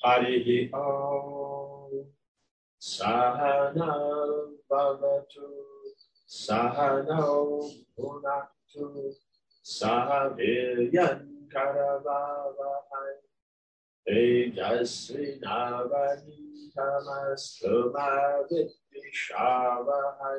Harihi Om. Sahana Bhavatu. Sahano Bhunaktu. Sahaviryan Karavavahai. Tejasvi Navaditamastu Vidvishavahai.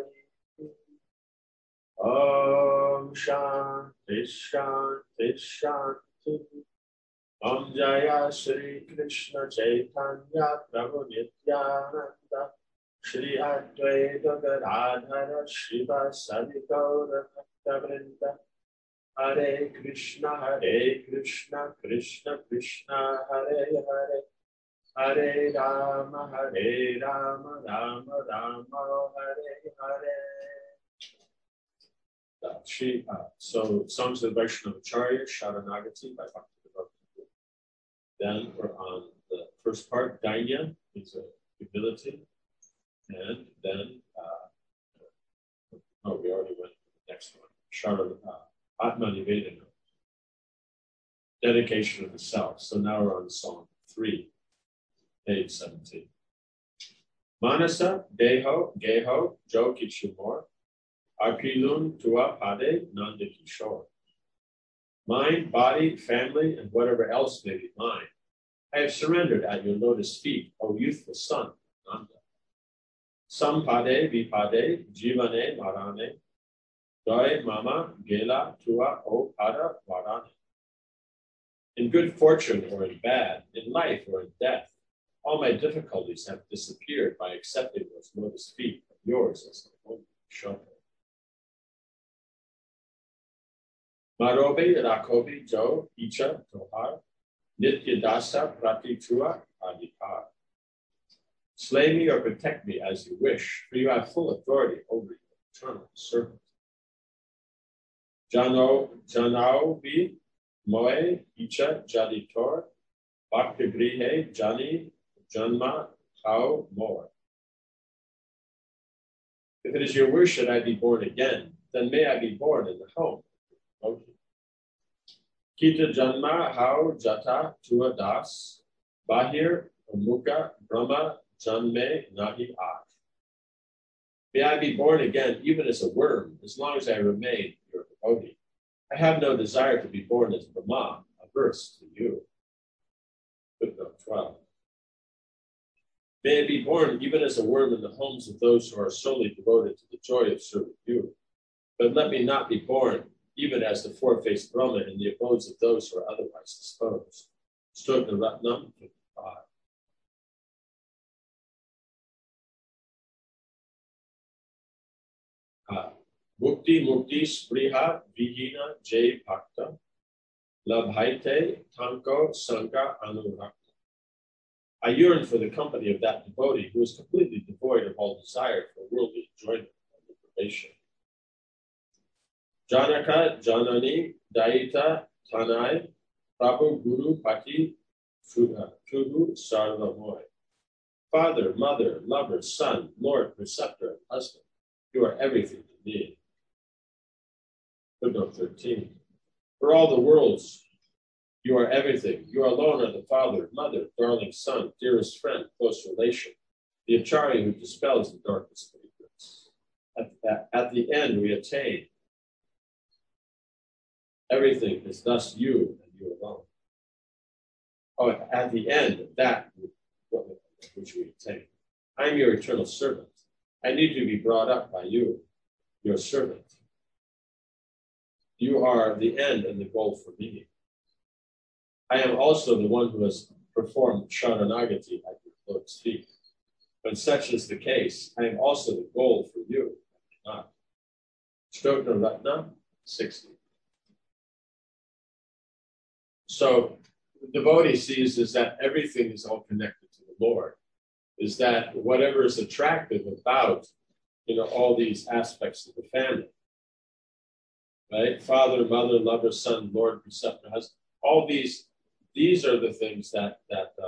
Om Shanti Shanti Shanti. Om Jaya Shri Krishna Chaitanya Prabhu Nityananda Shri Advaita Gadadhara Shiva Sadi Gaura Bhakta Hare Krishna Krishna Krishna Hare Hare Hare Rama Rama Rama Hare Hare. So Songs of the Vaishnavacharya, Sharanagati by Bhakti. Then we're on the first part, Dainya, is humility. And then, we already went to the next one, Atma Nivedana, dedication of the self. So now we're on Song 3, page 17. Manasa, Deho, Geho, Jo Kichumor, Arpilun Tua Pade, Nanda Kishore. Mind, body, family, and whatever else may be mine, I have surrendered at your lotus feet, O youthful son, Nanda. Sampade, Vipade, Jivane, Marane, Doi, Mama, Gela, Tua, O Pada, Varane. In good fortune or in bad, in life or in death, all my difficulties have disappeared by accepting those lotus feet of yours as my own shelter. Marobe, Rakobi, Jo, Icha, Tohar, Nitya Dasa, Prati Tua, Adipar. Slay me or protect me as you wish, for you have full authority over your eternal servant. Janao bi moe icha jaditor, bhaktagrihe jani janma how more. If it is your wish that I be born again, then may I be born in the home. Okay. Kita janma how jata tua das, bahir mukha brahma janme nahi aaj. May I be born again even as a worm, as long as I remain your devotee. I have no desire to be born as Brahma, averse to you. Footnote 12. May I be born even as a worm in the homes of those who are solely devoted to the joy of serving you. But let me not be born even as the four-faced Brahma in the abodes of those who are otherwise disposed. Stotna Ratnam 55. Mukti Spriha Vihina Jay Bhakta Labhaite Tanko Sangha Anurakta. I yearn for the company of that devotee who is completely devoid of all desire for worldly enjoyment and deprivation. Janaka Janani Daita Tanai Prabhu Guru Pati Tugu Sarvamoy. Father, mother, lover, son, lord, preceptor, and husband, you are everything to me. Footnote 13. For all the worlds, you are everything. You alone are the father, mother, darling son, dearest friend, close relation, the acharya who dispels the darkness of ignorance. At the end, we attain. Everything is thus you and you alone. Oh, at the end of that which we attain. I am your eternal servant. I need to be brought up by you, your servant. You are the end and the goal for me. I am also the one who has performed Sharanagati at your lotus feet. When such is the case, I am also the goal for you. Stotna Ratna 60. So the devotee sees is that everything is all connected to the Lord. Is that whatever is attractive about, all these aspects of the family, right? Father, mother, lover, son, Lord, preceptor, husband. All these are the things that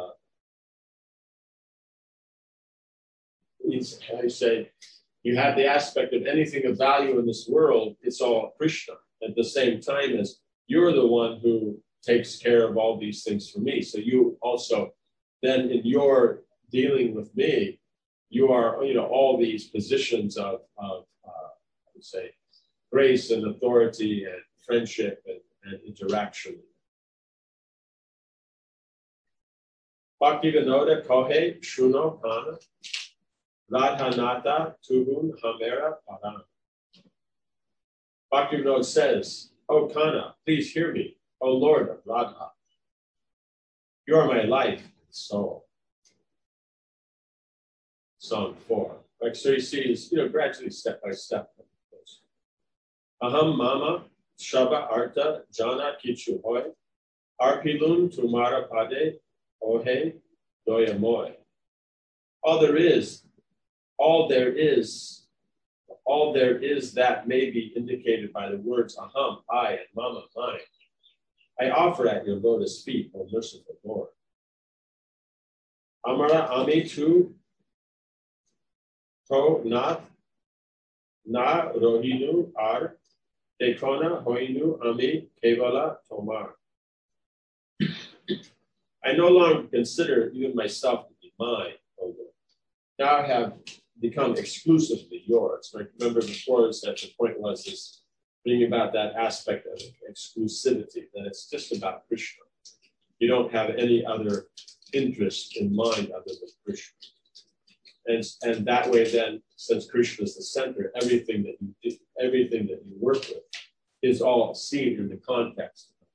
I say, you have the aspect of anything of value in this world, it's all Krishna. At the same time as you're the one who takes care of all these things for me. So you also then in your dealing with me, you are, all these positions of I would say, grace and authority and friendship and interaction. Bhaktivinoda Kohe Shuno Kana Radhanata Tuhun Hamera Paran. Bhaktivinoda says, "O Kana, please hear me, O Lord of Radha. You are my life and soul." Song 4. Like, so you see, is gradually, step by step. Aham mama shaba arta jana kichu hoy arpilun tumara pade ohe doyamoy. All there is that may be indicated by the words aham, I, and mama, mine. I offer at your lotus feet, O merciful Lord. Amara ami tu to na rohinu ar dekona hoinu ami kevala tomar. I no longer consider even myself to be mine, O Lord. Now I have become exclusively yours. Like, remember before that the point was this bringing about that aspect of exclusivity, that it's just about Krishna. You don't have any other interest in mind other than Krishna. And that way then, since Krishna is the center, everything that you work with is all seen in the context of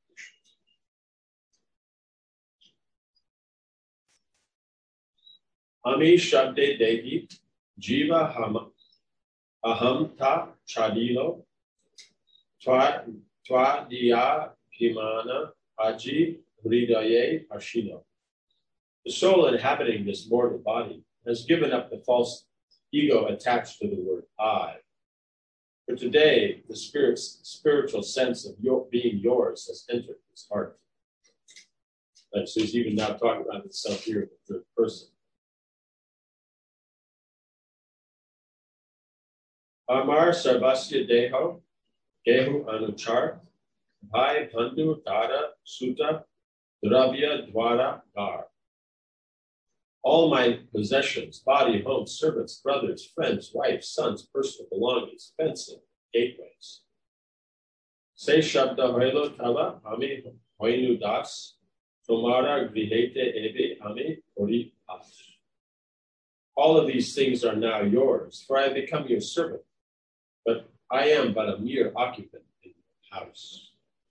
Krishna. Ami Shabde Dehi Jiva Aham Ta Chadilo Twa Diya Pimana Aji Hridaye Ashino. The soul inhabiting this mortal body has given up the false ego attached to the word I. For today, the spiritual sense of being yours has entered his heart. And so he's even now talking about himself here in the third person. Amar Sarvasya Deho, Gehu Anuchar, Bhai Bandhu Dada Sutta, Dravya Dwara Gar. All my possessions, body, home, servants, brothers, friends, wife, sons, personal belongings, fencing, gateways. Say Shabda Hoilo Tava, Ami Hoinu Das, Tomara Grihete Ebe Ami Ori As. All of these things are now yours, for I have become your servant, but I am but a mere occupant in your house.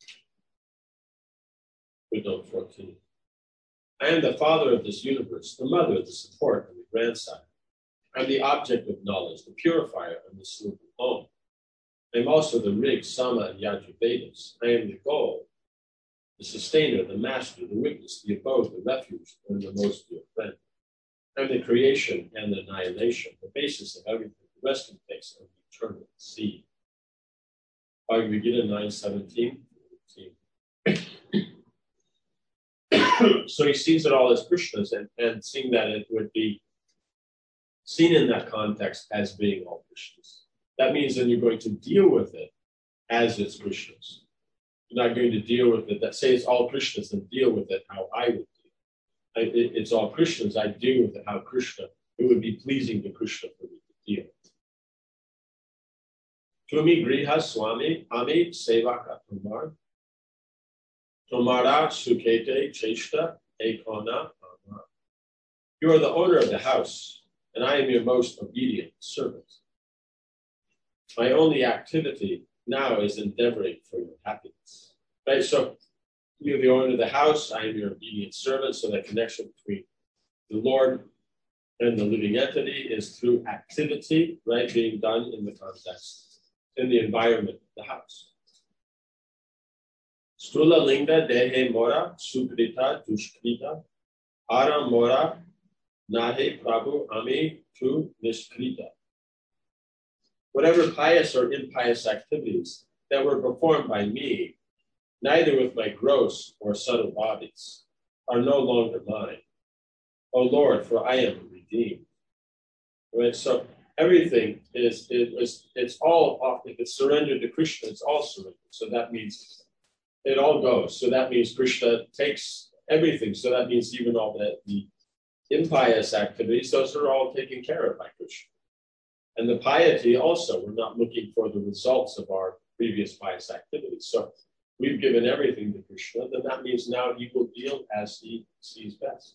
Footnote 14. I am the father of this universe, the mother, the support, and the grandsire. I am the object of knowledge, the purifier, and the sloop of home. I am also the Rig, Sama, and Yajurvedas. I am the goal, the sustainer, the master, the witness, the abode, the refuge, and the most dear friend. I am the creation and the annihilation, the basis of everything, the resting place of the eternal seed. Bhagavad Gita 9:17-18. So he sees it all as Krishna's, and seeing that it would be seen in that context as being all Krishna's. That means then you're going to deal with it as it's Krishna's. You're not going to deal with it, that say it's all Krishna's, and deal with it how I would deal. It's all Krishna's, I deal with it how Krishna, it would be pleasing to Krishna for me to deal. Tumi Griha Swami Ami Sevaka Kumar. Tomara Sukete Cheshta Ekona Amar. You are the owner of the house, and I am your most obedient servant. My only activity now is endeavoring for your happiness. Right? So you're the owner of the house, I am your obedient servant, so that connection between the Lord and the living entity is through activity, right, being done in the context, in the environment of the house. Stula linga dehe mora sukrita dushkrita ara mora nahe prabhu ami tu niskrita. Whatever pious or impious activities that were performed by me, neither with my gross or subtle bodies, are no longer mine. O Lord, for I am redeemed. Right? So everything it's all off. If it's surrendered to Krishna, it's all surrendered. So that means it all goes. So that means Krishna takes everything. So that means even all the impious activities, those are all taken care of by Krishna. And the piety also, we're not looking for the results of our previous pious activities. So we've given everything to Krishna, then that means now he will deal as he sees best.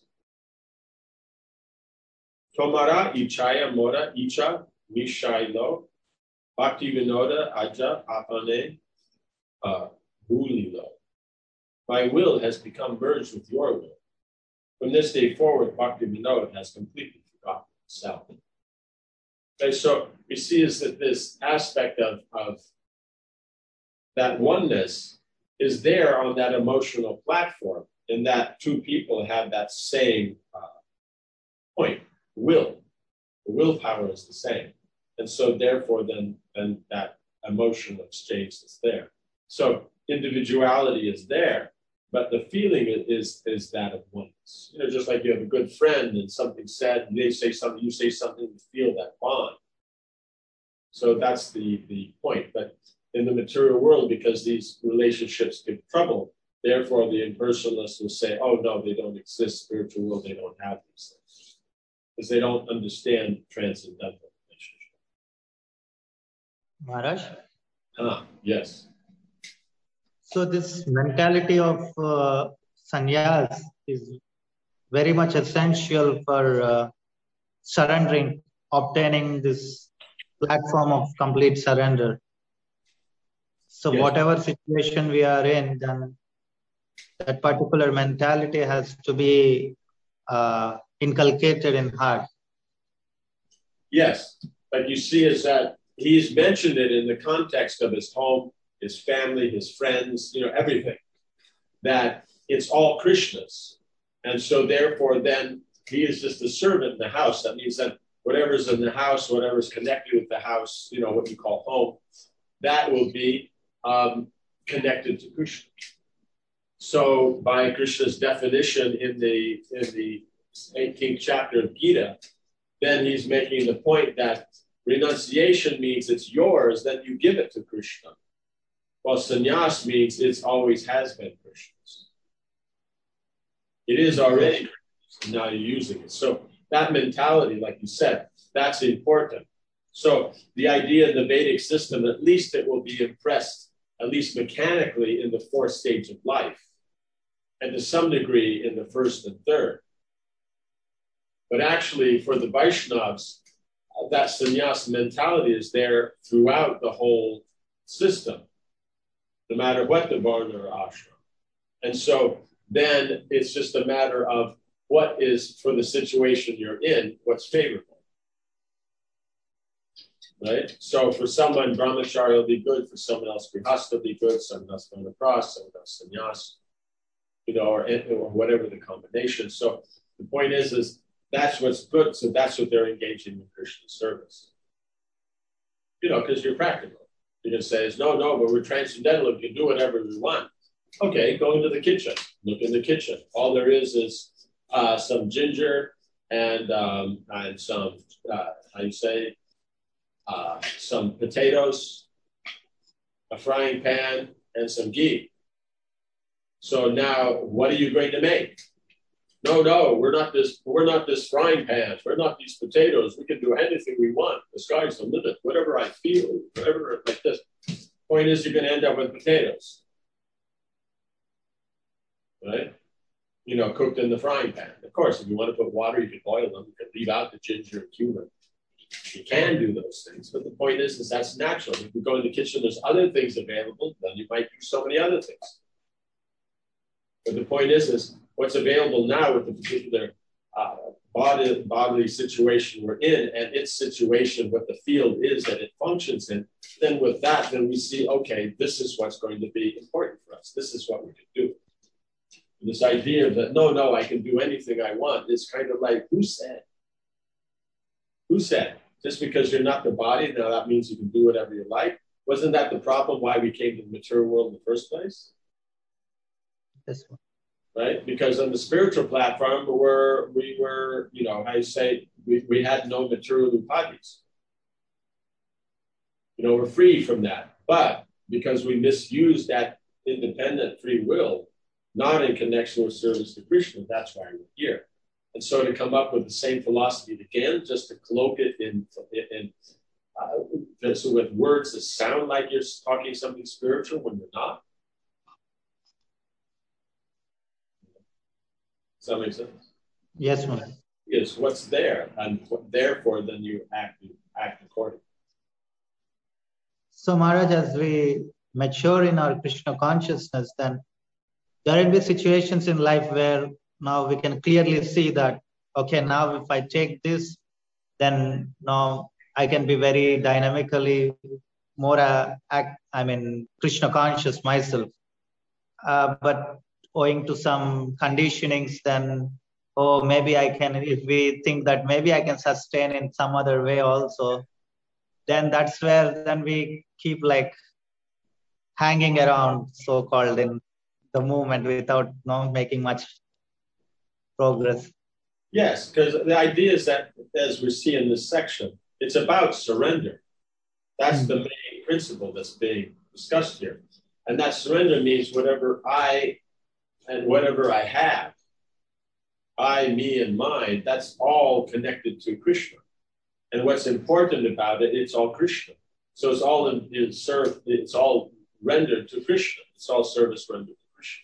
Tomara ichaya mora icha mishailo bhakti vinoda aja apane bulilo. My will has become merged with your will. From this day forward, Bhakti Vinod has completely forgotten itself. Okay, so we see is that this aspect of that oneness is there on that emotional platform, in that two people have that same point, will. The willpower is the same. And so therefore then that emotional exchange is there. So individuality is there, but the feeling is that of oneness. You know, just like you have a good friend and something said, and they say something, you say something, you feel that bond. So that's the point. But in the material world, because these relationships give trouble, therefore the impersonalists will say, oh no, they don't exist, spiritual world, they don't have these things. Because they don't understand transcendental relationship. Maharaj? Yes. So this mentality of sannyas is very much essential for surrendering, obtaining this platform of complete surrender. So yes. Whatever situation we are in, then that particular mentality has to be inculcated in heart. Yes, but you see is that he's mentioned it in the context of his home, his family, his friends, you know, everything, that it's all Krishna's. And so therefore then he is just a servant in the house. That means that whatever's in the house, whatever's connected with the house, you know, what you call home, that will be connected to Krishna. So by Krishna's definition in the 18th chapter of Gita, then he's making the point that renunciation means it's yours, then you give it to Krishna. While sannyas means it always has been Krishna's. It is already Krishna's, and now you're using it. So that mentality, like you said, that's important. So the idea in the Vedic system, at least it will be impressed, at least mechanically, in the fourth stage of life, and to some degree in the first and third. But actually, for the Vaishnavas, that sannyas mentality is there throughout the whole system, no matter what the varna or ashram. And so then it's just a matter of what is, for the situation you're in, what's favorable. Right? So for someone, brahmacharya will be good, for someone else, grihastha will be good, someone else going to cross, someone else sannyas, you know, or whatever the combination. So the point is that's what's good. So that's what they're engaging in Krishna service. You know, because you're practical. You're going to say, no, but we're transcendental. We can do whatever we want. Okay, go into the kitchen. Look in the kitchen. All there is some ginger and some, some potatoes, a frying pan, and some ghee. So now, what are you going to make? No, we're not this frying pan. We're not these potatoes. We can do anything we want. The sky's the limit. Whatever I feel, whatever like this. Point is, you're going to end up with potatoes, right? You know, cooked in the frying pan. Of course, if you want to put water, you can boil them. You can leave out the ginger and cumin. You can do those things, but the point is that's natural. If you go in the kitchen, there's other things available. Then you might do so many other things. But the point is what's available now with the particular bodily situation we're in, and its situation, what the field is that it functions in. Then with that, then we see, okay, this is what's going to be important for us. This is what we can do. And this idea that no, I can do anything I want is kind of like, who said? Who said? Just because you're not the body, now that means you can do whatever you like? Wasn't that the problem why we came to the material world in the first place? Yes, sir. Right? Because on the spiritual platform, we were, you know, we had no material upadhis. You know, we're free from that. But because we misused that independent free will, not in connection with service to Krishna, that's why we're here. And so to come up with the same philosophy again, just to cloak it so with words that sound like you're talking something spiritual when you're not. Does that make sense? Yes, Maharaj. Is what's there, and therefore then you act accordingly. So Maharaj, as we mature in our Krishna consciousness, then there will be situations in life where now we can clearly see that, okay, now if I take this, then now I can be very dynamically more Krishna conscious myself. But owing to some conditionings, then, oh, maybe I can, if we think that maybe I can sustain in some other way also, then that's where then we keep like hanging around, so-called, in the movement without making much progress. Yes, because the idea is that, as we see in this section, it's about surrender. That's the main principle that's being discussed here. And that surrender means whatever I and whatever I have, I, me, and mine, that's all connected to Krishna. And what's important about it, it's all Krishna. So it's all rendered to Krishna. It's all service rendered to Krishna.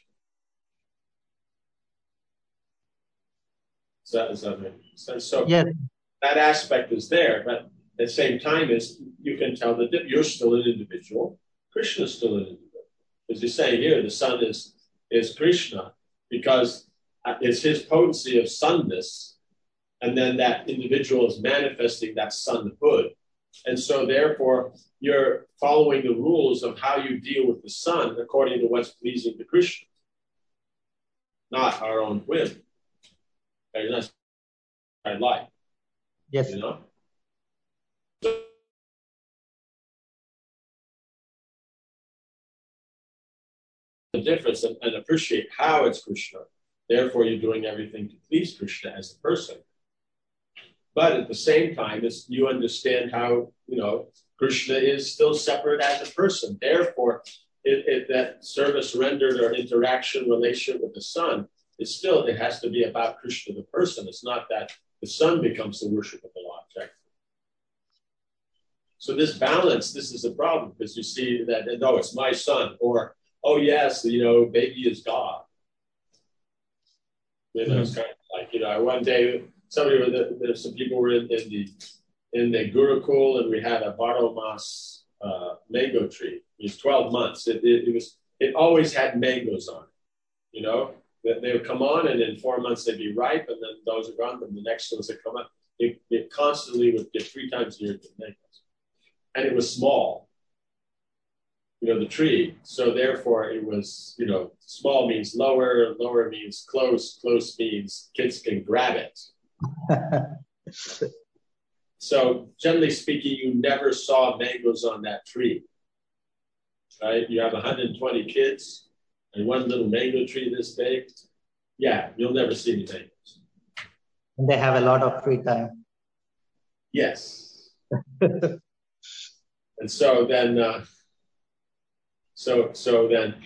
Does that make sense? So yes, that aspect is there, but at the same time, you can tell that you're still an individual. Krishna is still an individual. As you say here, the sun is Krishna because it's his potency of sunness, and then that individual is manifesting that sunhood. And so therefore, you're following the rules of how you deal with the sun according to what's pleasing to Krishna, not our own whim. Okay, that's what I like. Yes. You know? The difference and appreciate how it's Krishna. Therefore, you're doing everything to please Krishna as a person. But at the same time, you understand how, Krishna is still separate as a person. Therefore, that service rendered or interaction relation with the sun, it has to be about Krishna the person. It's not that the sun becomes the worshipable object. So this balance, this is a problem because you see that, no, it's my son, or, oh yes, baby is God. It's kind of like, one day some people were in the Gurukul, and we had a Baramas mango tree. It was 12 months. It always had mangoes on it. They would come on, and in 4 months they'd be ripe, and then those are gone. Then the next ones that come up, it constantly would get 3 times a year to mangoes, and it was small. The tree. So therefore, it was, small means lower, lower means close, close means kids can grab it. So generally speaking, you never saw mangoes on that tree, right? You have 120 kids and one little mango tree this big. Yeah, you'll never see any mangoes. And they have a lot of free time. Yes. And so then, then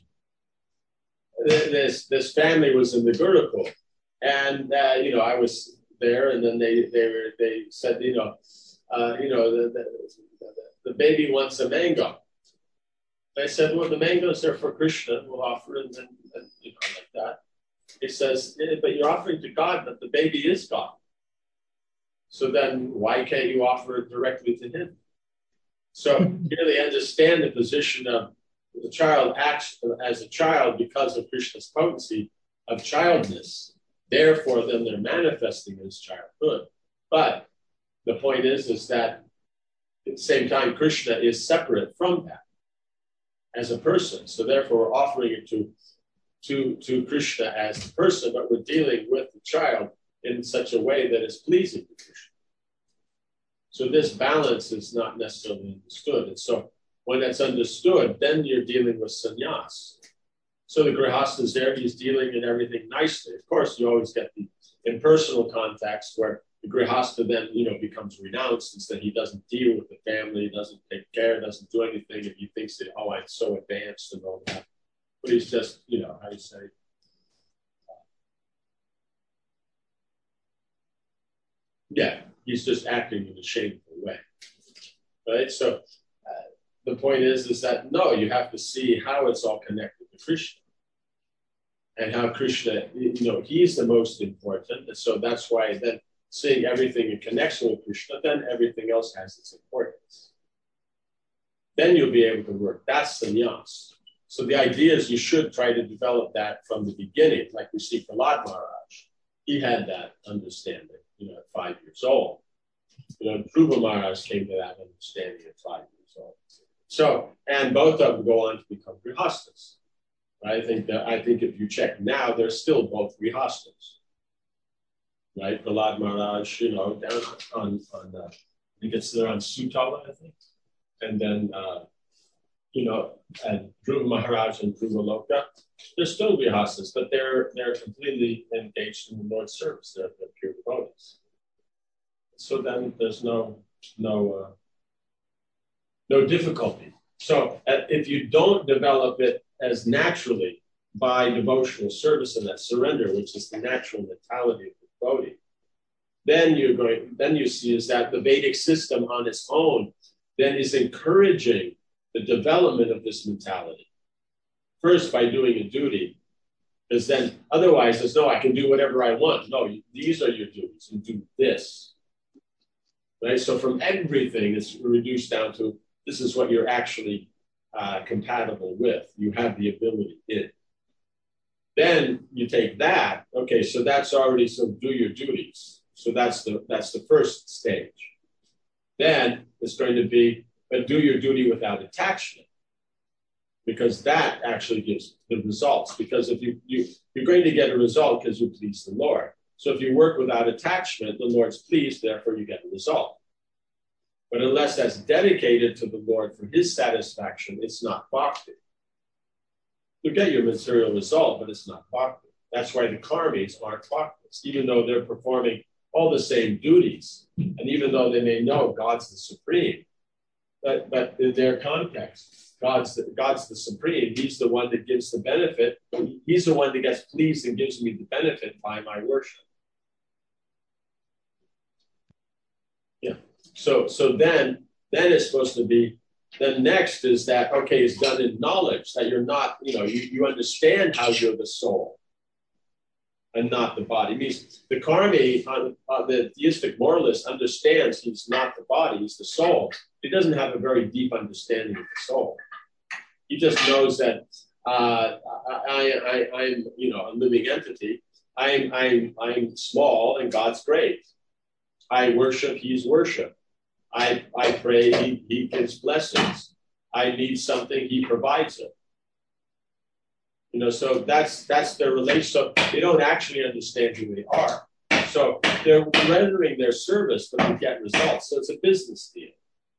this family was in the Gurukul, and I was there, and then they said, the baby wants a mango. I said, well, the mangoes are for Krishna. We'll offer it, and like that. He says, but you're offering to God, but the baby is God. So then why can't you offer it directly to him? So here they understand the position of the child acts as a child because of Krishna's potency of childness. Therefore, then they're manifesting his childhood. But the point is that at the same time, Krishna is separate from that as a person. So therefore, we're offering it to Krishna as the person, but we're dealing with the child in such a way that is pleasing to Krishna. So this balance is not necessarily understood. And so when that's understood, then you're dealing with sannyas. So the grihastha is there, he's dealing in everything nicely. Of course, you always get the impersonal context where the grihastha then, becomes renounced, instead he doesn't deal with the family, doesn't take care, doesn't do anything, and he thinks that, oh, I'm so advanced and all that. But he's just, how do you say, Yeah, he's just acting in a shameful way, right? So the point is that no, you have to see how it's all connected to Krishna, and how Krishna, he's the most important, and so that's why then seeing everything in connection with Krishna, then everything else has its importance. Then you'll be able to work. That's sannyas. So the idea is you should try to develop that from the beginning, like we see Prahlad Maharaj. He had that understanding, at 5 years old. Dhruva Maharaj came to that understanding at 5 years old. So, and both of them go on to become grihastas. I think if you check now, they're still both grihastas. Right? Prahlad Maharaj, down on I think they're on Sutala, I think. And then, and Dhruva Maharaj and Dhruva Loka, they're still grihastas, but they're completely engaged in the Lord's service. They're pure devotees. So then there's no difficulty. So if you don't develop it as naturally by devotional service and that surrender, which is the natural mentality of the devotee, then you see is that the Vedic system on its own then is encouraging the development of this mentality. First, by doing a duty, because then otherwise there's no, I can do whatever I want. No, these are your duties, and do this. Right? So from everything, it's reduced down to this is what you're actually compatible with. You have the ability in. Then you take that, okay, so that's already, so do your duties. So that's the first stage. Then it's going to be, but do your duty without attachment, because that actually gives the results. Because if you're going to get a result because you please the Lord. So if you work without attachment, the Lord's pleased, therefore you get a result. But unless that's dedicated to the Lord for his satisfaction, it's not bhakti. You get your material result, but it's not bhakti. That's why the karmis aren't bhaktis, even though they're performing all the same duties, and even though they may know God's the supreme, but in their context, God's the supreme. He's the one that gives the benefit. He's the one that gets pleased and gives me the benefit by my worship. Yeah. So then it's supposed to be. Then next is that, okay, it's done in knowledge, that you're not, you understand how you're the soul and not the body. It means the karmi, the theistic moralist, understands he's not the body, he's the soul. He doesn't have a very deep understanding of the soul. He just knows that I'm a living entity. I'm small and God's great. I worship, he's worship. I pray, he gives blessings. I need something, he provides it. So that's their relation. So they don't actually understand who they are. So they're rendering their service, but they get results. So it's a business deal.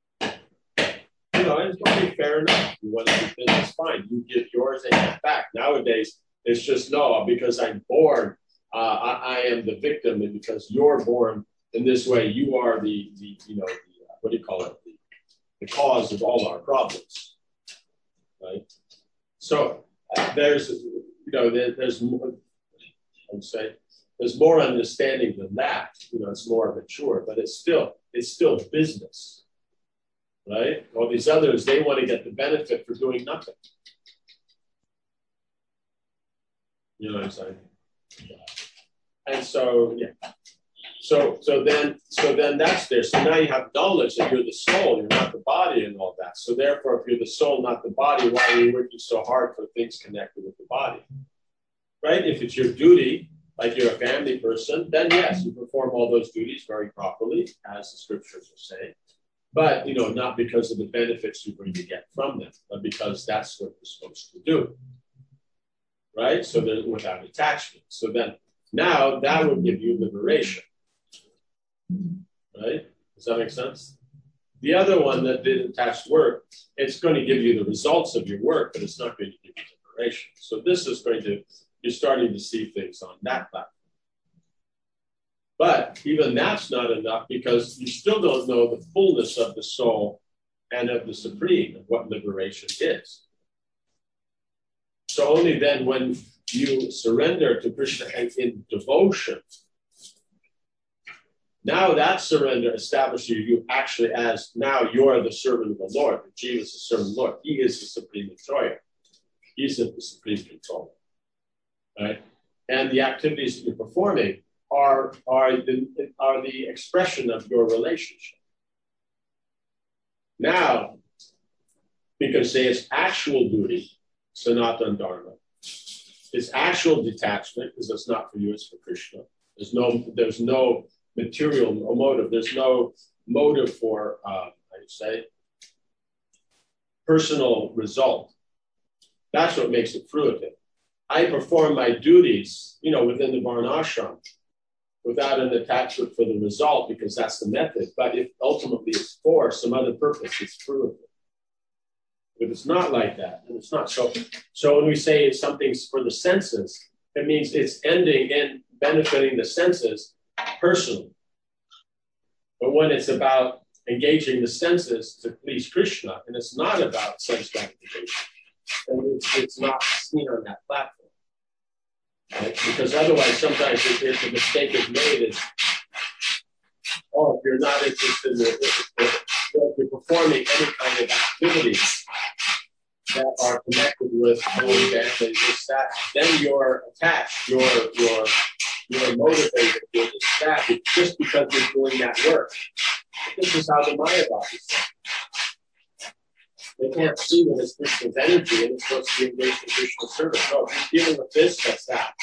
It's okay, fair enough. You want to do business, fine. You give yours and get back. Nowadays, it's just no, because I'm born, I am the victim, and because you're born in this way, you are the what do you call it? The cause of all our problems, right? So there's more, I would say, there's more understanding than that. It's more mature, but it's still business, right? All these others, they want to get the benefit for doing nothing. You know what I'm saying? And so, yeah. So then that's there. So now you have knowledge that you're the soul, you're not the body and all that. So therefore, if you're the soul, not the body, why are you working so hard for things connected with the body? Right? If it's your duty, like you're a family person, then yes, you perform all those duties very properly, as the scriptures are saying. But, not because of the benefits you're going to get from them, but because that's what you're supposed to do. Right? So they're without attachment. So then now that will give you liberation. Right? Does that make sense? The other one that did attached work, it's going to give you the results of your work, but it's not going to give you liberation. So this is you're starting to see things on that platform. But even that's not enough, because you still don't know the fullness of the soul and of the supreme, of what liberation is. So only then when you surrender to Krishna and in devotion, Now that surrender establishes you actually as now you're the servant of the Lord. Jesus is the servant of the Lord. He is the supreme enjoyer. He's the supreme controller. Right? And the activities that you're performing are the expression of your relationship. Now, we can say it's actual duty, Sanatana Dharma. It's actual detachment, because it's not for you, it's for Krishna. There's no material motive. There's no motive for, personal result. That's what makes it fruitive. I perform my duties, within the Varnashram without an attachment for the result, because that's the method. But if ultimately it's for some other purpose, it's fruitive. If it's not like that, and it's not so. So when we say it's something for the senses, it means it's ending in benefiting the senses personally. But when it's about engaging the senses to please Krishna, and it's not about sense gratification, then it's not seen on that platform. Right? Because otherwise, sometimes if the mistake is made, is, if you're not interested in if you're performing any kind of activities that are connected with home, family, this, that, then you're attached, you're motivated, you're distracted just because you're doing that work. This is how the Maya bodies are. They can't see when it's Krishna's energy and it's supposed to be engaged in Krishna's service. No, if you're dealing with this, that's that.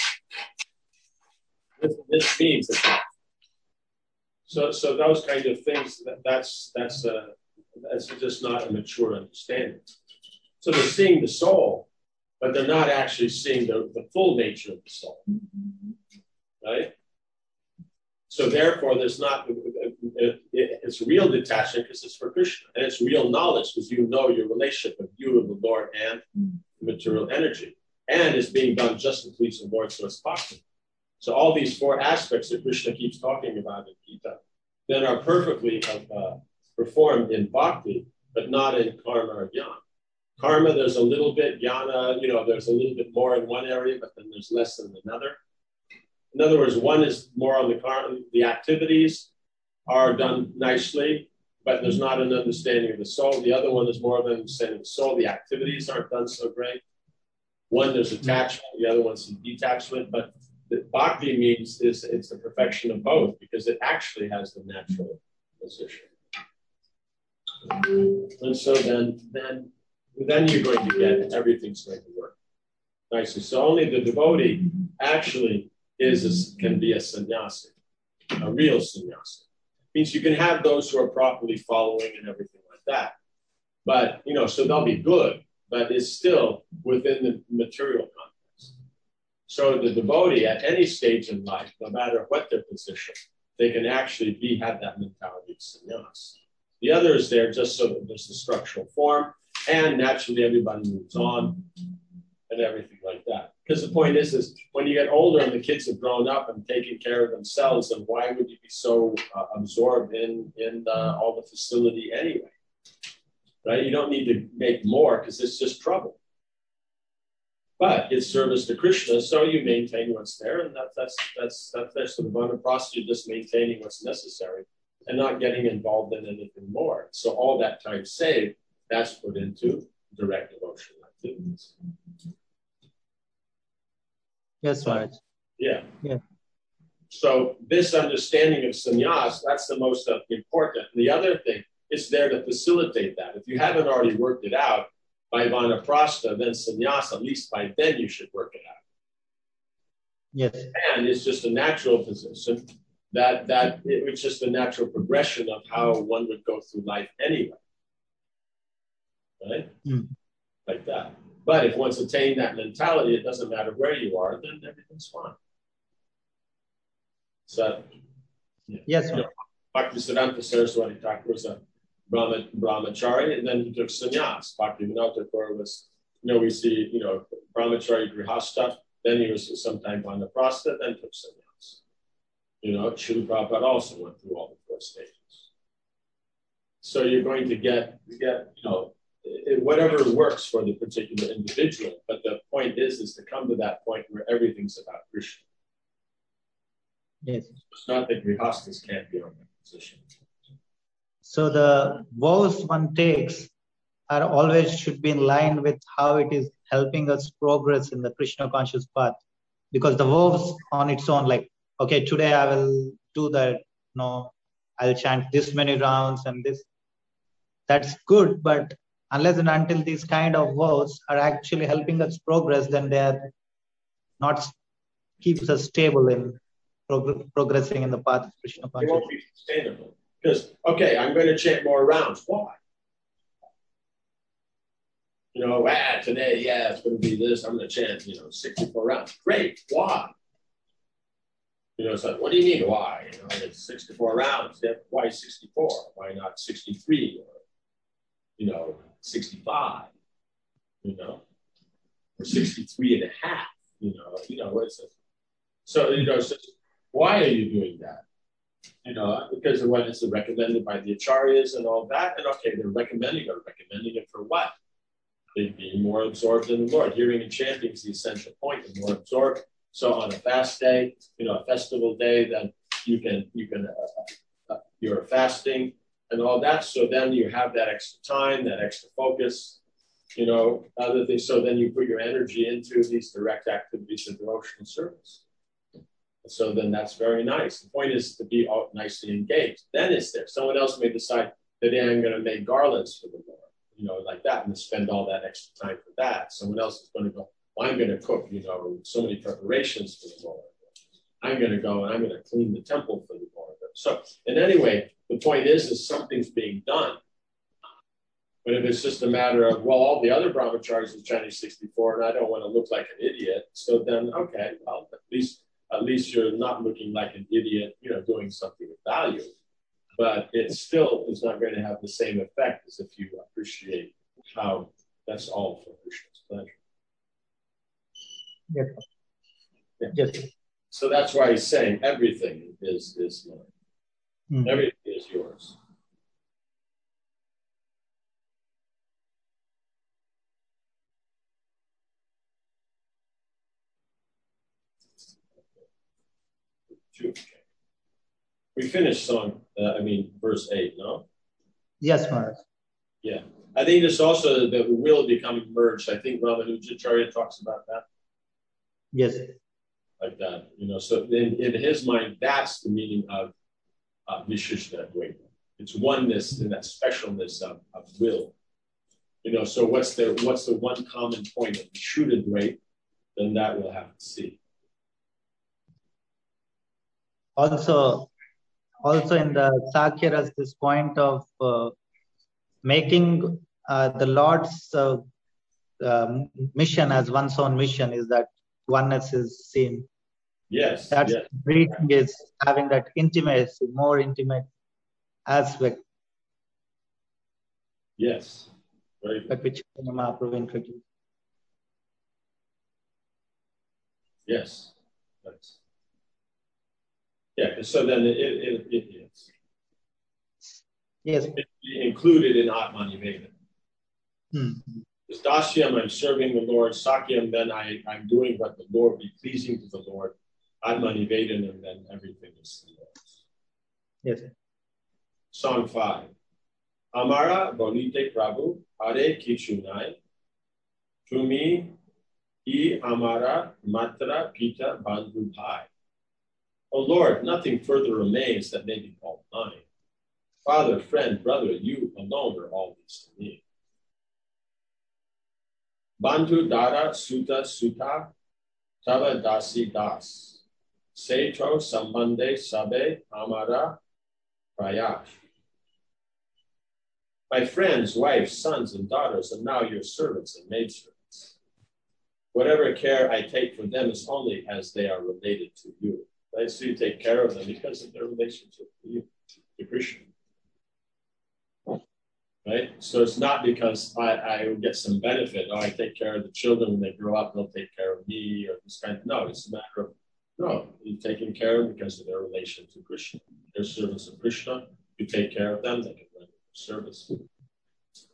This means that. So those kind of things, that's just not a mature understanding. So they're seeing the soul, but they're not actually seeing the full nature of the soul. Right? So therefore, there's not, it's real detachment because it's for Krishna. And it's real knowledge because you know your relationship of you and the Lord and the material energy. And it's being done just to please the Lord, so it's possible. So all these four aspects that Krishna keeps talking about in Gita then are perfectly performed in bhakti, but not in karma or jnana. Karma, there's a little bit, jnana, there's a little bit more in one area, but then there's less in another. In other words, one is more on the activities are done nicely, but there's not an understanding of the soul. The other one is more of an understanding of the soul. The activities aren't done so great. One, there's attachment. The other one's detachment. But the bhakti means it's the perfection of both because it actually has the natural position. And so then you're going to get everything's going to work nicely. So only the devotee actually can be a sannyasi, a real sannyasi. Means you can have those who are properly following and everything like that. But, so they'll be good, but it's still within the material context. So the devotee at any stage in life, no matter what their position, they can actually have that mentality of sannyas. The other is there just so that there's a structural form, and naturally everybody moves on and everything like that. Because the point is when you get older and the kids have grown up and taken care of themselves, then why would you be so absorbed in all the facility anyway? Right? You don't need to make more because it's just trouble. But it's service to Krishna, so you maintain what's there, and that's there. So the vanaprastha, you're just maintaining what's necessary and not getting involved in anything more. So all that time saved, that's put into direct devotional activities. Yes, Maharaj. Yeah. Yeah. So this understanding of sannyas, that's the most important. The other thing is there to facilitate that. If you haven't already worked it out by vanaprastha, then sannyas, at least by then you should work it out. Yes. And it's just a natural position it's just a natural progression of how one would go through life anyway. Right? Like that. But if one's attained that mentality, it doesn't matter where you are, then everything's fine. So, yes, Bhaktisiddhanta Saraswati Thakur was a brahmachari, and then he took sannyas. Bhaktivinoda Thakur was, we see, brahmachari grihastha, then he was sometime vanaprastha, then took sannyas. Srila Prabhupada also went through all the four stages. So you're going to get whatever works for the particular individual, but the point is to come to that point where everything's about Krishna. Yes. It's not that grihastas can't be on that position. So the vows one takes are always should be in line with how it is helping us progress in the Krishna conscious path. Because the vows on its own, like, okay, today I will do that, no, I'll chant this many rounds and this, that's good, but unless and until these kind of vows are actually helping us progress, then they are not keeps us stable in progressing in the path of Krishna It consciousness. won't be sustainable. Because, okay, I'm going to chant more rounds. Why? You know, today, yeah, it's going to be this. I'm going to chant, 64 rounds. Great. Why? It's like, what do you mean, why? It's 64 rounds. Why 64? Why not 63 or, 65? Or 63 and a half? So why are you doing that? Because when it's recommended by the acharyas and all that, and okay, they're recommending it for what? They being more absorbed in the Lord. Hearing and chanting is the essential point, and more absorbed. So on a fast day, a festival day, then you're fasting and all that. So then you have that extra time, that extra focus, other things. So then you put your energy into these direct activities of devotional service. So then that's very nice. The point is to be all nicely engaged. Then it's there. Someone else may decide that I'm going to make garlands for the Lord, like that, and spend all that extra time for that. Someone else is going to go, well, I'm going to cook, so many preparations for the Lord. I'm going to go and I'm going to clean the temple for the Lord. So, and anyway, the point is something's being done. But if it's just a matter of, well, all the other brahmacharis are chanting 64 and I don't want to look like an idiot, so then, okay, well, at least you're not looking like an idiot, doing something of value. But it still is not going to have the same effect as if you appreciate how that's all for Krishna's pleasure. Yes. Yeah. Yes. So that's why he's saying everything is mine. Everything is yours. We finished verse 8, no? Yes, Maharaj. Yeah. I think this also that we will become merged. I think Ramanujacharya talks about that. Yes. Like that, so in his mind, that's the meaning of Vishishta Advaita. It's oneness and that specialness of will. So what's the one common point of Vishuddha Advaita? Then that we'll have to see. Also in the Sakyaras, this point of making the Lord's mission as one's own mission is that oneness is seen. Yes. That's breathing is having that intimacy, more intimate aspect. Yes. Very good. But which Mahaprabhu introduced. Yes. That's, yeah. So then it is. Yes. It's included in Atmani Veda. Because Dasyam, I'm serving the Lord. Sakyam, then I'm doing what the Lord be pleasing to the Lord. Atmani Vedan, and then everything is the Lord's. Yes. Song 5. Amara Bolite Prabhu Hare Kichunai Tumi I Amara Matra Pita Bandhu Bhai. O Lord, nothing further remains that may be called mine. Father, friend, brother, you alone are all these to me. Bandhu Dara Suta Suta Tava Dasi Das. Seto Sambande Sabe Amara Prayash. My friends, wives, sons, and daughters are now your servants and maidservants. Whatever care I take for them is only as they are related to you. Right? So you take care of them because of their relationship to you, to Krishna. Right? So it's not because I will get some benefit. I take care of the children when they grow up, they'll take care of me or this kind of. No, it's a matter of, you're taking care of them because of their relation to Krishna. They're servants of Krishna. You take care of them, they can render service.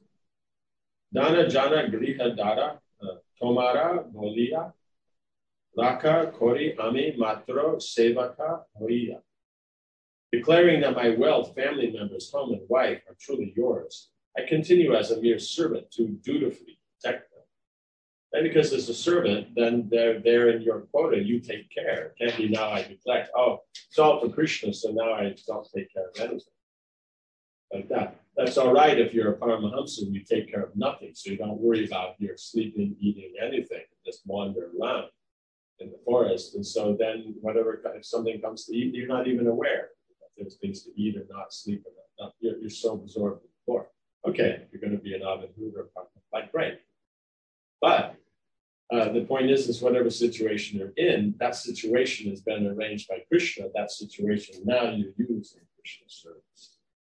Dana Jana Griha Dara Tomara Bolia Raka Kori Ami Matro Sevaka Hoia. Declaring that my wealth, family members, home, and wife are truly yours, I continue as a mere servant to dutifully protect them. And because as a servant, then they're there in your quota, you take care. It can't be now I neglect, oh, it's all for Krishna, so now I don't take care of anything. Like that. That's all right if you're a Paramahamsa and you take care of nothing, so you don't worry about your sleeping, eating, anything, just wander around in the forest. And so then whatever, if something comes to eat, you're not even aware that there's things to eat or not, sleep or not. You're so absorbed in the forest. Okay, if you're going to be an Avadhuta, like great. But the point is whatever situation you're in, that situation has been arranged by Krishna. That situation now you use in Krishna's service.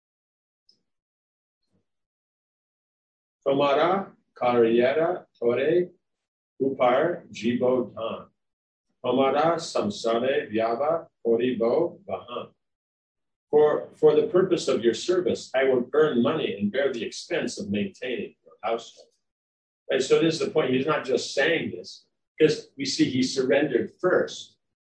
Tomara karyera tore upar jibo dhan. Tomara samsare vyava koribo vahan. For the purpose of your service, I will earn money and bear the expense of maintaining your household. Right, so this is the point. He's not just saying this, because we see he surrendered first.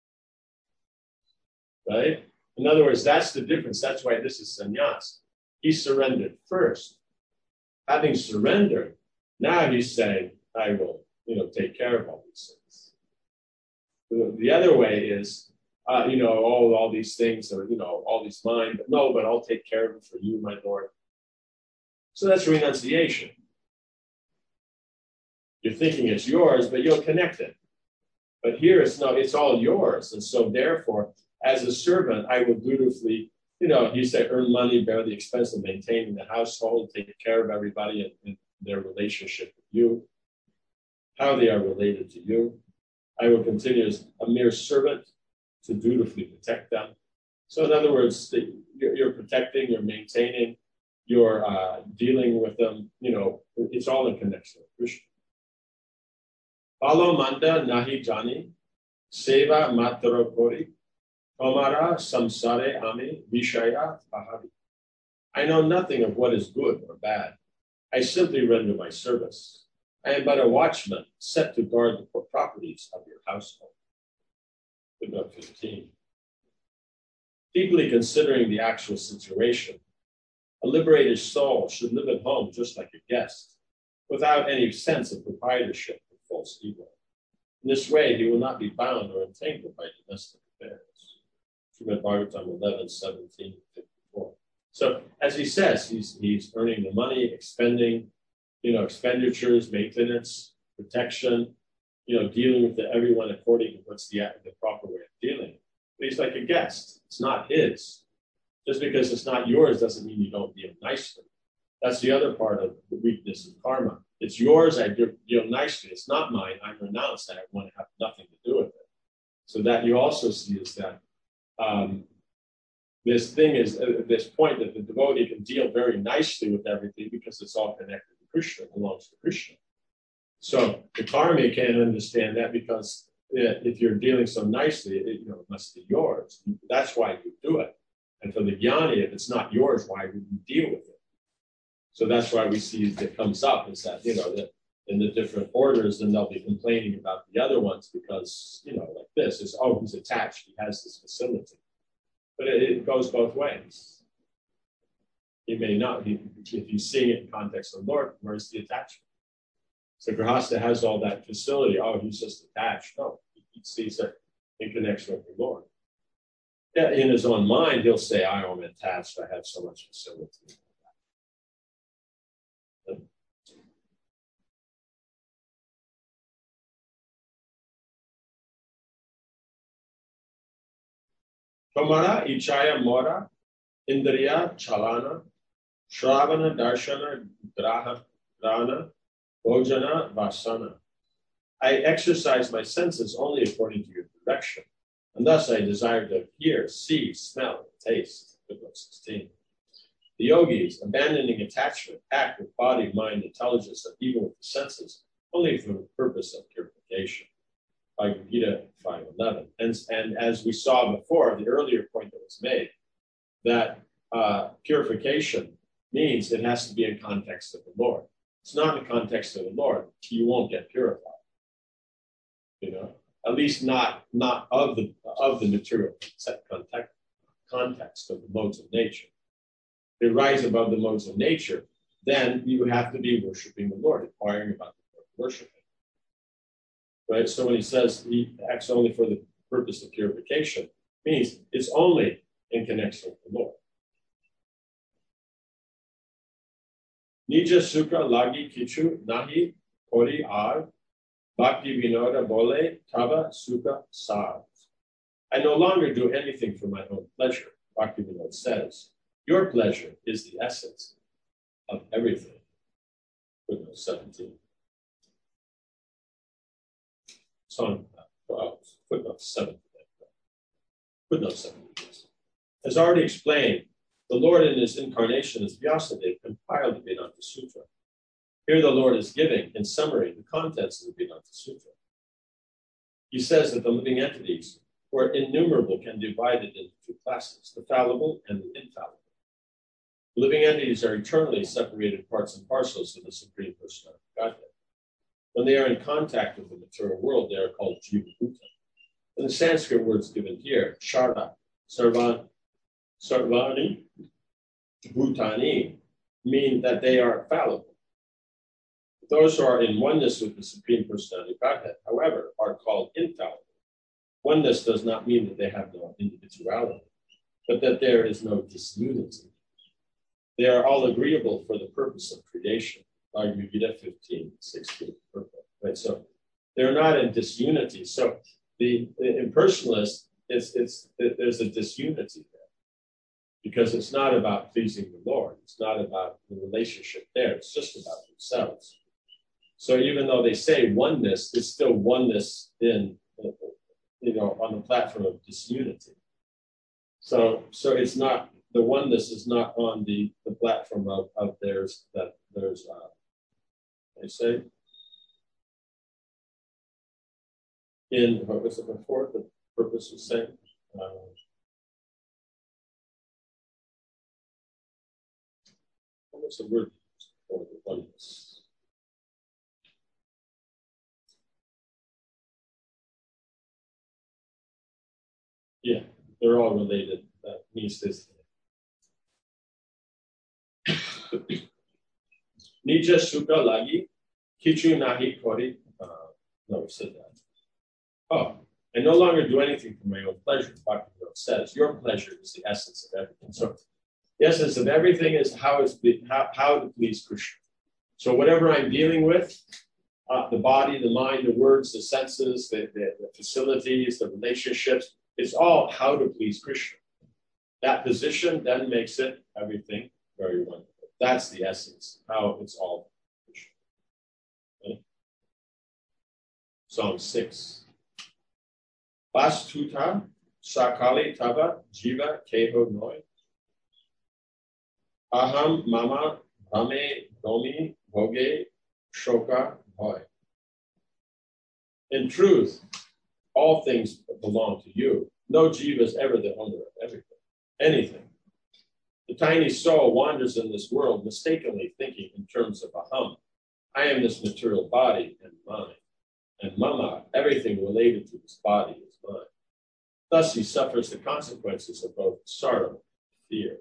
Right? In other words, that's the difference. That's why this is sannyas. He surrendered first. Having surrendered, now he's saying, I will, take care of all these things. The other way is, all these things are, all these mine, but I'll take care of it for you, my Lord. So that's renunciation. You're thinking it's yours, but you'll connect it. But here it's all yours. And so therefore, as a servant, I will dutifully, he said, earn money, bear the expense of maintaining the household, take care of everybody and their relationship with you, how they are related to you. I will continue as a mere servant to dutifully protect them. So in other words, you're protecting, you're maintaining, you're dealing with them, it's all in connection with Krishna. Palo manda nahi jani, seva matro kori, tomara samsare ami vishaya pahari. I know nothing of what is good or bad. I simply render my service. I am but a watchman set to guard the properties of your household. Footnote 15. Deeply considering the actual situation, a liberated soul should live at home just like a guest, without any sense of proprietorship or false ego. In this way, he will not be bound or entangled by domestic affairs. Srimad Bhagavatam 11:17-54. So, as he says, he's earning the money, expending, expenditures, maintenance, protection, dealing with everyone according to what's the proper way of dealing. But he's like a guest. It's not his. Just because it's not yours doesn't mean you don't deal nicely. That's the other part of the weakness of karma. It's yours, I deal nicely. It's not mine, I'm renounced, I want to have nothing to do with it. So that you also see is that this point that the devotee can deal very nicely with everything because it's all connected to Krishna, belongs to Krishna. So the karmi can't understand that because if you're dealing so nicely, it must be yours. That's why you do it. And for the jnani, if it's not yours, why would you deal with it? So that's why we see that comes up is that, that in the different orders, then they'll be complaining about the other ones because, like this is, he's attached, he has this facility. But it goes both ways. He may not, if he's seeing it in context of the Lord, where's the attachment? So Grihastha has all that facility. He's just attached. No, he sees it in connection with the Lord. Yeah, in his own mind, he'll say, I am attached, I have so much facility. Tomara Ichaya Mora, Indriya Chalana, Shravana Darshana Grana, Bhojana Vasana. I exercise my senses only according to your direction, and thus I desire to hear, see, smell, taste. Footnote 16. The yogis, abandoning attachment, act with body, mind, intelligence, and even with the senses, only for the purpose of purification. Bhagavad Gita 5:11. And as we saw before, the earlier point that was made, that purification means it has to be in context of the Lord. It's not in the context of the Lord, you won't get purified. at least not of the material context of the modes of nature. If you rise above the modes of nature, then you have to be worshiping the Lord, inquiring about the Lord, worshiping. Right? So when he says he acts only for the purpose of purification, means it's only in connection with the Lord. Nija sukha lagi kichu nahi kori ar bhakti vinoda bole tava sukha sav. I no longer do anything for my own pleasure. Bhakti Vinod says, your pleasure is the essence of everything. Footnote 17. Song 12, footnote 7. Footnote 7. As already explained, the Lord in his incarnation as Vyasadeva compiled the Vedanta Sutra. Here the Lord is giving, in summary, the contents of the Vedanta Sutra. He says that the living entities, who are innumerable, can be divided into two classes, the fallible and the infallible. Living entities are eternally separated parts and parcels of the Supreme Personality of Godhead. When they are in contact with the material world, they are called Jiva Bhuta. And the Sanskrit words given here, Shara, Sarvani, Bhutani, mean that they are fallible. Those who are in oneness with the Supreme Personality of Godhead, however, are called infallible. Oneness does not mean that they have no individuality, but that there is no disunity. They are all agreeable for the purpose of creation, like Gita 15:16. Right? So they're not in disunity. So the impersonalist, there's a disunity there, because it's not about pleasing the Lord. It's not about the relationship there. It's just about themselves. So even though they say oneness, it's still oneness in, on the platform of disunity. So it's not, the oneness is not on the platform of theirs, that there's, they say, in, what was it before, the purpose was saying? What was the word for the oneness? Yeah, they're all related. That means this. Nija sukha lagi, kichu nahi kori. No, we said that. Oh, I no longer do anything for my own pleasure. Bhakti Vinod says, your pleasure is the essence of everything. So the essence of everything is how to please Krishna. So whatever I'm dealing with, the body, the mind, the words, the senses, the facilities, the relationships, it's all how to please Krishna. That position then makes it everything very wonderful. That's the essence, how it's all Krishna. Okay? Song 6. Vastuta sakali tava jiva keho noi. Aham mama brahme domi bhoge shoka hoy. In truth, all things belong to you. No jiva is ever the owner of everything, anything. The tiny soul wanders in this world mistakenly thinking in terms of aham. I am this material body and mine. And mama, everything related to this body is mine. Thus he suffers the consequences of both sorrow and fear.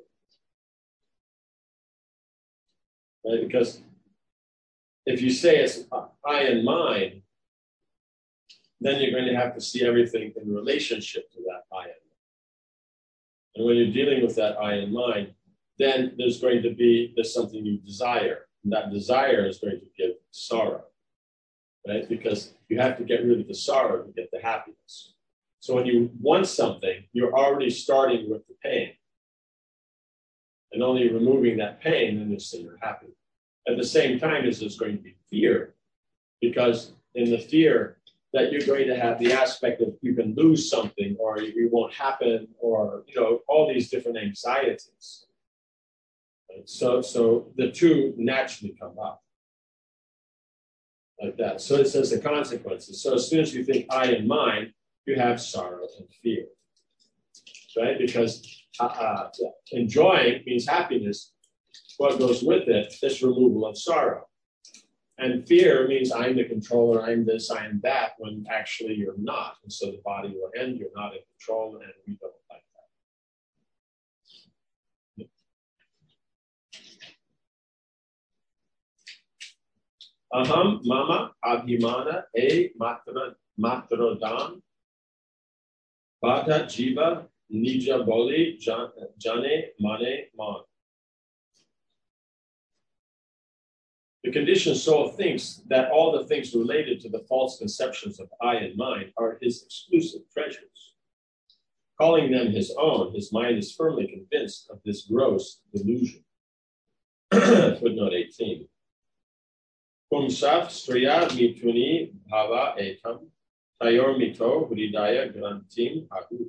Right? Because if you say it's I and mine, then you're going to have to see everything in relationship to that I and mine. And when you're dealing with that I and mine, then there's something you desire. And that desire is going to give sorrow. Right? Because you have to get rid of the sorrow to get the happiness. So when you want something, you're already starting with the pain. And only removing that pain, then you say you're happy. At the same time, there's going to be fear. Because in the fear that you're going to have the aspect of you can lose something or it won't happen or, all these different anxieties. Right? So the two naturally come up. Like that. So it says the consequences. So as soon as you think I and mine, you have sorrow and fear. Right? Because enjoying means happiness. What goes with it is removal of sorrow. And fear means I'm the controller, I'm this, I'm that, when actually you're not. And so the body will end, you're not in control, and we don't like that. Aham mama abhimana matrodam bhata jiva nija boli jane mane man. The conditioned soul thinks that all the things related to the false conceptions of I and mine are his exclusive treasures. Calling them his own, his mind is firmly convinced of this gross delusion. Footnote 18. Pumsaf striya mituni bhava etam tayor mito hridaya grantim ahu.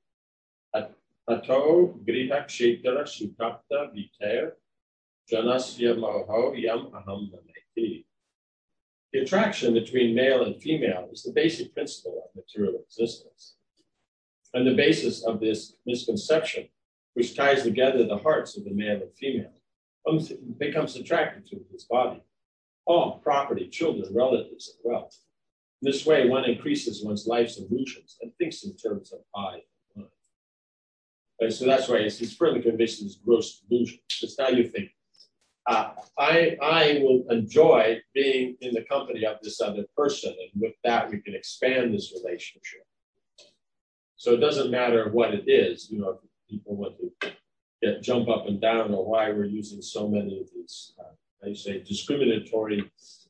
Ato griha kshetara sukapta viter janasya moho yam aham nameti. The attraction between male and female is the basic principle of material existence. And the basis of this misconception, which ties together the hearts of the male and female, becomes attracted to his body, all property, children, relatives, and wealth. In this way, one increases one's life's illusions and thinks in terms of I and mine. Right, so that's why it's firmly convinced in this gross delusion. Because now you think, I will enjoy being in the company of this other person, and with that we can expand this relationship. So it doesn't matter what it is, you know, if people want to jump up and down, or why we're using so many of these, how you say, discriminatory,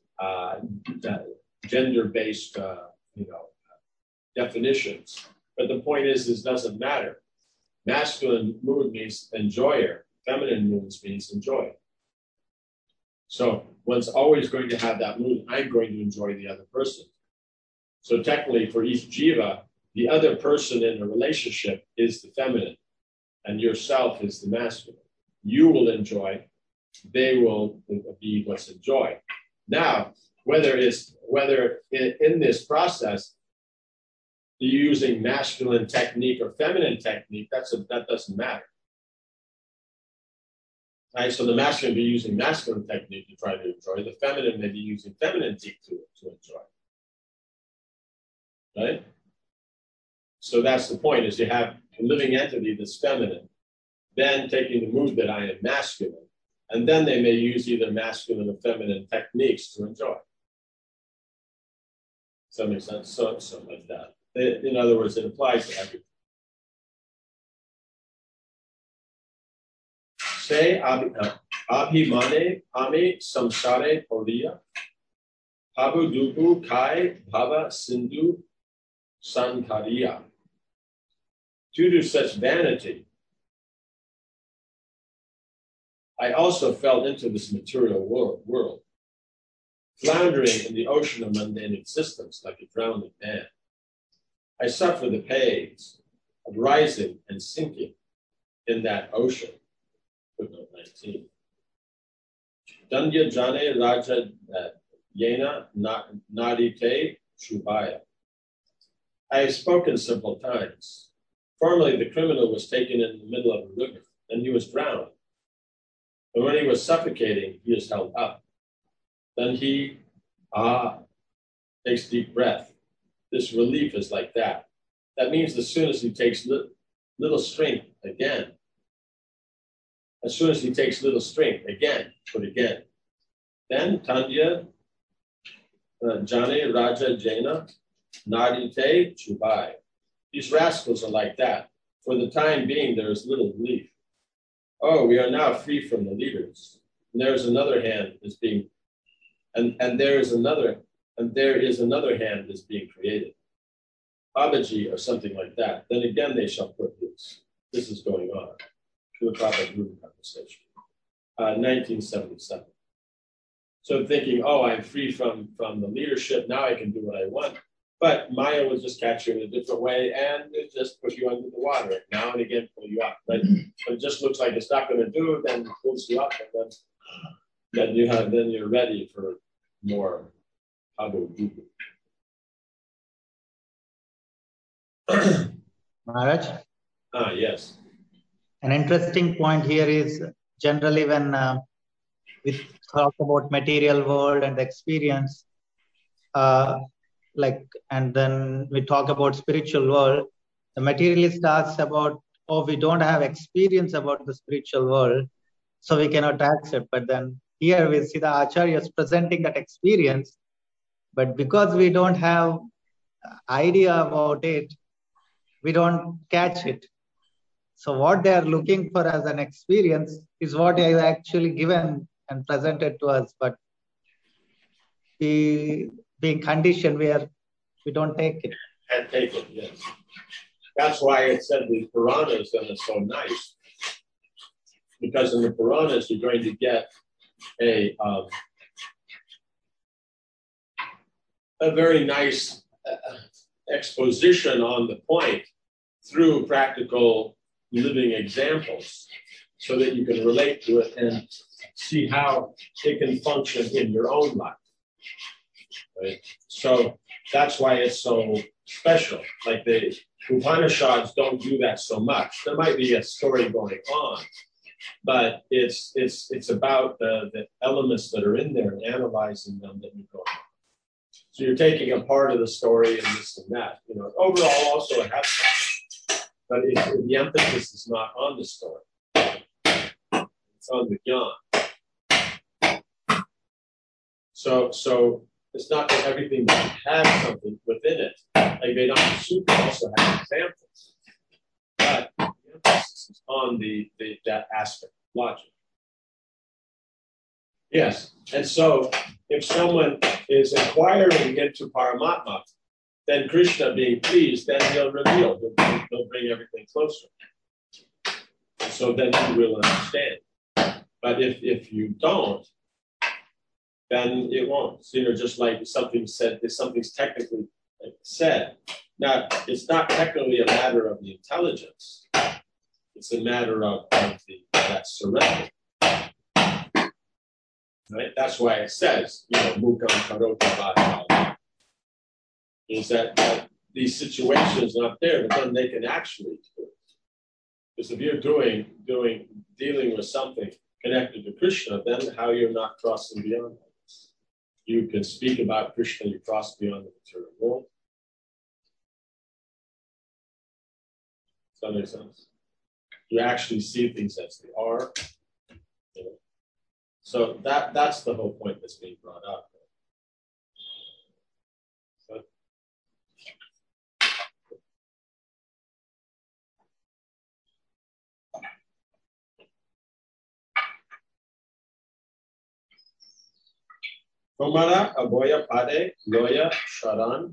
gender-based, definitions. But the point is, this doesn't matter. Masculine mood means enjoyer. Feminine moods means enjoy. So one's always going to have that mood. I'm going to enjoy the other person. So technically, for each jiva, the other person in a relationship is the feminine, and yourself is the masculine. You will enjoy, they will be what's enjoyed. Now, whether in this process you're using masculine technique or feminine technique, that doesn't matter. Right? So the masculine may be using masculine technique to try to enjoy. The feminine may be using feminine technique to enjoy. Right? So that's the point, is you have a living entity that's feminine, then taking the mood that I am masculine, and then they may use either masculine or feminine techniques to enjoy. Does that make sense? So something like that. In other words, it applies to everything. Say abhimane ame samsare poriya pabu dubu kai bhava sindhu sankariya. Due to such vanity, I also fell into this material world, floundering in the ocean of mundane existence like a drowning man. I suffer the pains of rising and sinking in that ocean. Footnote 19. Danya jane raja yena nadite shubhaya. I have spoken several times. Formerly, the criminal was taken in the middle of a river, and he was drowned. And when he was suffocating, he is held up. Then he takes deep breath. This relief is like that. That means as soon as he takes little strength again, put again. Then Tanya Jane Raja Jaina Nadite Chubai. These rascals are like that. For the time being, there is little relief. Oh, we are now free from the leaders. And there is another hand is being, and there is another hand is being created. Babaji or something like that. Then again, they shall put this. This is going on. To the proper group conversation. 1977. So thinking, oh, I'm free from the leadership. Now I can do what I want. But Maya will just catch you in a different way and it just put you under the water. Now and again, pull you up. But it just looks like it's not going to do, then it pulls you up, and then you're ready for more Abu Dubu. Maharaj? Yes. An interesting point here is generally when we talk about material world and experience, and then we talk about spiritual world. The materialist asks about, oh, we don't have experience about the spiritual world, so we cannot accept. But then here we see the acharyas presenting that experience, but because we don't have idea about it, we don't catch it. So what they are looking for as an experience is what is actually given and presented to us, but being conditioned where we don't take it. And take it, yes. That's why it said the Puranas then are so nice. Because in the Puranas, you're going to get a very nice exposition on the point through practical living examples so that you can relate to it and see how it can function in your own life. Right? So that's why it's so special. Like the Upanishads don't do that so much. There might be a story going on, but it's about the elements that are in there and analyzing them that you go on. So you're taking a part of the story and this and that. You know, overall also it has that, but the emphasis is not on the story. It's on the jnana. So it's not that everything doesn't have something within it. Like Vedanta Sutra also has examples, but the emphasis is on that aspect of logic. Yes, and so if someone is inquiring into Paramatma, then Krishna being pleased, then he'll reveal, he'll bring everything closer. So then you will understand. But if you don't, then it won't. So, just like something's said, if something's technically said. Now, it's not technically a matter of the intelligence. It's a matter of that surrender. Right? That's why it says, mukam karoti bhajala. Is that these situations are not there, but then they can actually do it. Because if you're dealing with something connected to Krishna, then how you're not crossing beyond that. You can speak about Krishna, you cross beyond the material world. Does that make sense? You actually see things as they are. So that's the whole point that's being brought up. So, Komara aboya pade loya sharan.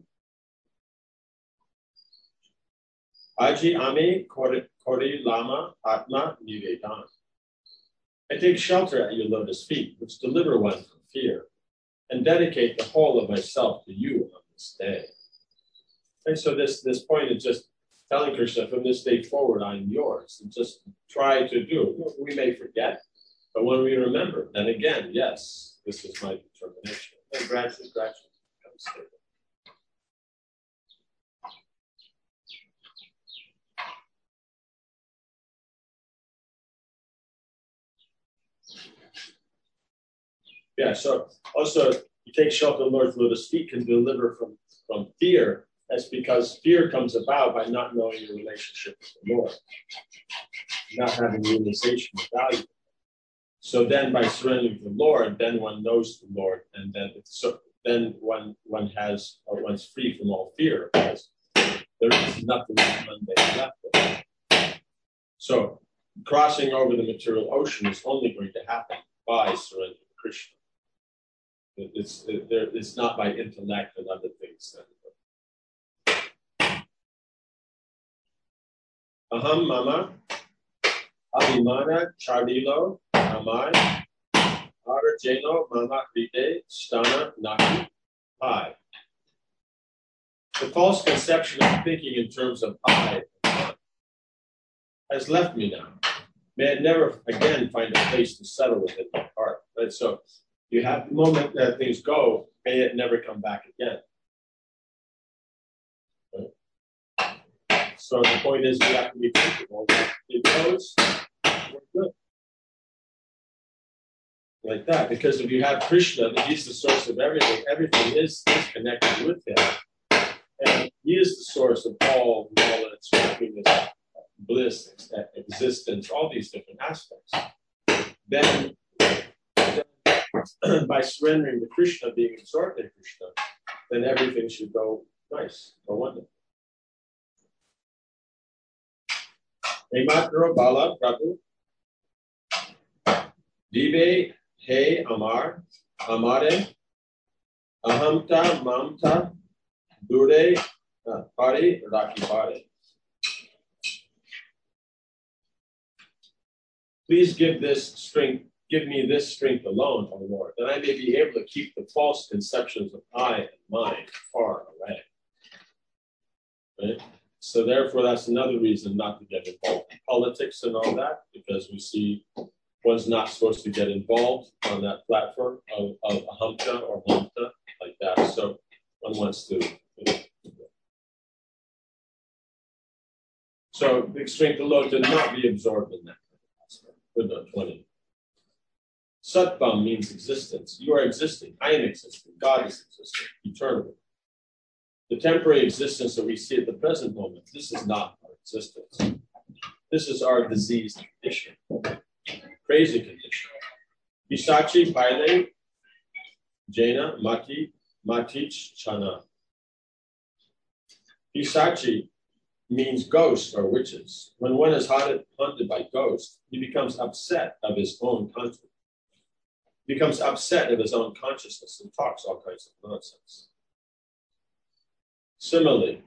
Aji ame kori lama atma nivedan. I take shelter at your lotus feet, which deliver one from fear, and dedicate the whole of myself to you on this day. And so this point is just telling Krishna, from this day forward, I'm yours. And just try to do. We may forget, but when we remember, then again, yes, this is my determination. And gradually becomes stable. Yeah, so also you take shelter of the Lord's lotus feet can deliver from fear. That's because fear comes about by not knowing your relationship with the Lord, not having realization of value. So then by surrendering to the Lord, then one knows the Lord, and then one's free from all fear, because there is nothing mundane left of it. So crossing over the material ocean is only going to happen by surrendering to Krishna. It's not by intellect and other things. Aham mama abhimana chardilo amai arjeno mama krite stana naki pai. The false conception of thinking in terms of I has left me now. May it never again find a place to settle within my heart. Right? So you have the moment that things go, may it never come back again. Right? So the point is, we have to be comfortable. It goes, we're good. like that. Because if you have Krishna, then he's the source of everything. Everything is connected with him. And he is the source of all knowledge, happiness, bliss, existence, all these different aspects. Then by surrendering to Krishna, being absorbed in Krishna, then everything should go nice, go wonderful. Ematro Bala Prabhu Dive He Amar Amare Ahamta Mamta Dure Pari Raki Pare. Please give me this strength alone, O Lord, that I may be able to keep the false conceptions of I and mine far away. Right? So therefore, that's another reason not to get involved in politics and all that, because we see one's not supposed to get involved on that platform of ahamta or hamta like that. So one wants to. So big strength alone to not be absorbed in that. Footnote 20. Satvam means existence. You are existing. I am existing. God is existing. Eternally. The temporary existence that we see at the present moment, this is not our existence. This is our diseased condition. Crazy condition. Pisachi Paile Jaina Matich Chana. Pisachi means ghosts or witches. When one is haunted by ghosts, he becomes upset of his own consciousness. Becomes upset of his own consciousness and talks all kinds of nonsense. Similarly,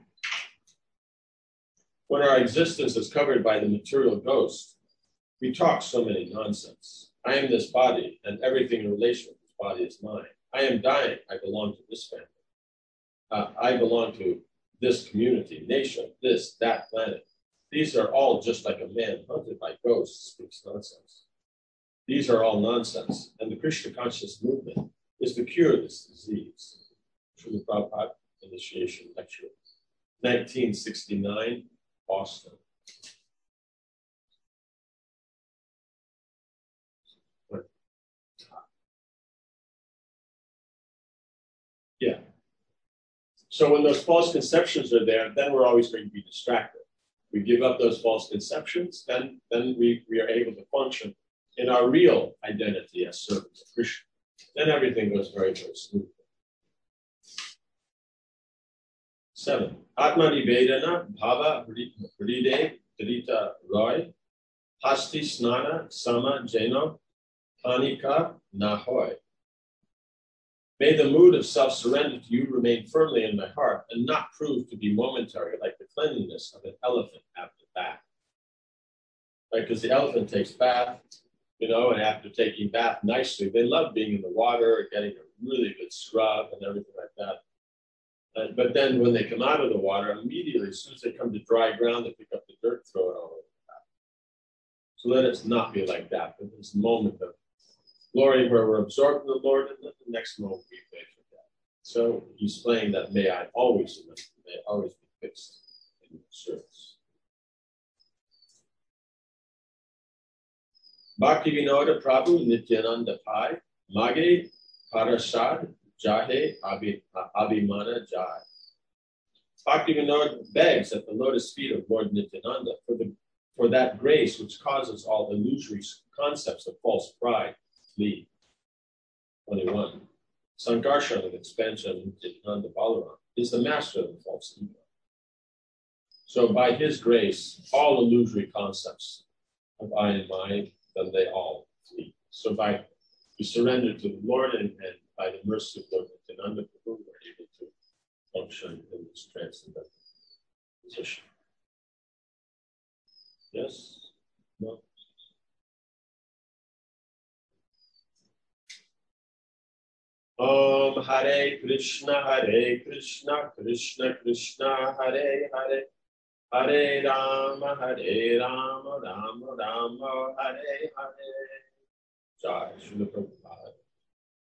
when our existence is covered by the material ghost, we talk so many nonsense. I am this body, and everything in relation with this body is mine. I am dying. I belong to this family. I belong to this community, nation, this, that planet. These are all just like a man hunted by ghosts speaks nonsense. These are all nonsense. And the Krishna conscious movement is to cure this disease. Srila Prabhupada Initiation Lecture, 1969, Boston. Yeah. So when those false conceptions are there, then we're always going to be distracted. We give up those false conceptions, then we are able to function in our real identity as servants of Krishna. Then everything goes very, very smoothly. 7. Atmani Vedana Bhava Hride Drita Roy Hasti Snana Sama Jeno Panika Nahoy. May the mood of self-surrender to you remain firmly in my heart and not prove to be momentary like the cleanliness of an elephant after bath. Right? Because the elephant takes bath, and after taking bath nicely, they love being in the water, getting a really good scrub and everything like that. But then when they come out of the water, immediately, as soon as they come to dry ground, they pick up the dirt, throw it all over the bath. So let us not be like that. But this moment of glory where we're absorbed in the Lord, and then the next moment we may forget. So he's playing that may I always remember, may I always be fixed in service. Bhakti Vinoda Prabhu Nityananda Pai Mage Parashad Jahe Abhimana Jai. Bhakti Vinod begs at the lotus feet of Lord Nityananda for that grace which causes all illusory concepts of false pride. 21. Sankarshan of expansion Nityananda Balaram is the master of the false ego. So by his grace, all illusory concepts of I and mine, then they all flee. So by we surrender to the Lord and by the mercy of Lord Nityananda, we're able to function in this transcendental position. Yes? No? Om Hare Krishna, Krishna Krishna, Hare Hare, Hare Rama, Rama Rama, Hare Hare. Jai Srila Prabhupada.